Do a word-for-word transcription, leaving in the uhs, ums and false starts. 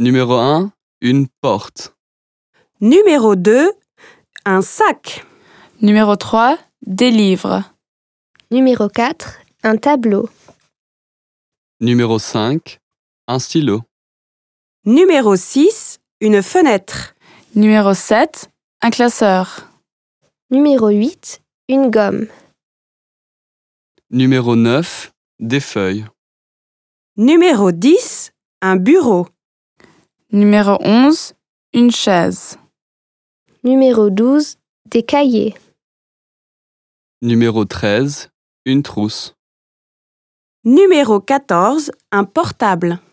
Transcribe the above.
Numéro un, une porte. Numéro deux, un sac. Numéro trois, des livres. Numéro quatre, un tableau. Numéro cinq, un stylo. Numéro six, une fenêtre. Numéro sept, un classeur. Numéro huit, une gomme. Numéro neuf, des feuilles. Numéro dix, un bureau. Numéro onze, une chaise. Numéro douze, des cahiers. Numéro treize, une trousse. Numéro quatorze, un portable.